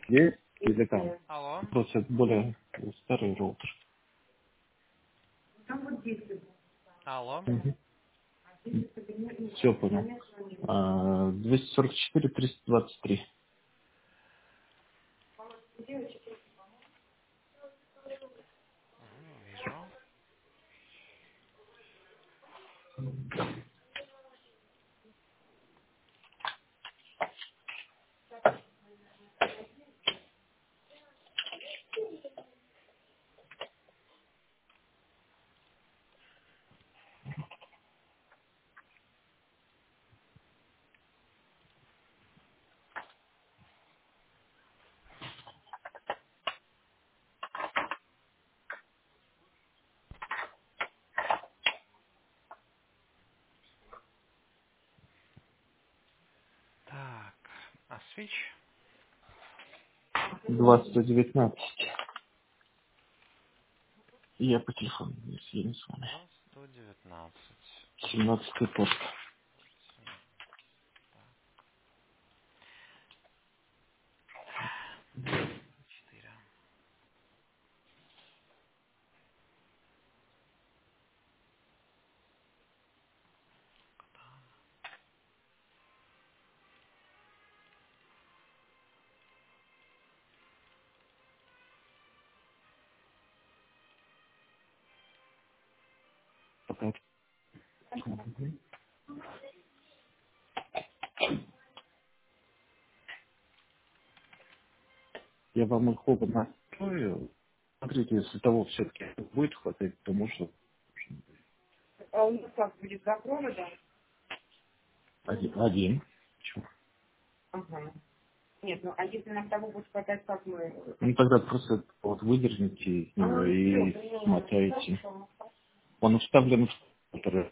Есть или там? Алло. Просто это более старый роутер. Алло. Все понял. 244-323. Вижу. Так. А свич? 2119. Я по телефону, если я не с вами. 119. 17-й пост. 4. Пока. Я вам их оба настрою. Смотрите, если того все-таки будет хватать, то можно А у нас как будет за проводом? один. Почему? Ага. Нет, ну а если нам того будет хватать, как мы... Ну тогда просто вот выдерните из него Все, и поняла. смотаете. Хорошо. Он вставлен в компьютер,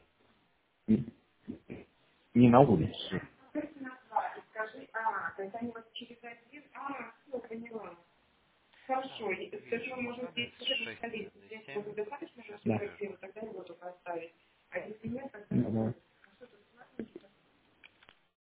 не на улице. Скажи, то есть они вот через один... Все, поняла. Так, Хорошо. Скажи, вижу. можно здесь Адрес уже повторить. Здесь 637. будет достаточно, Да.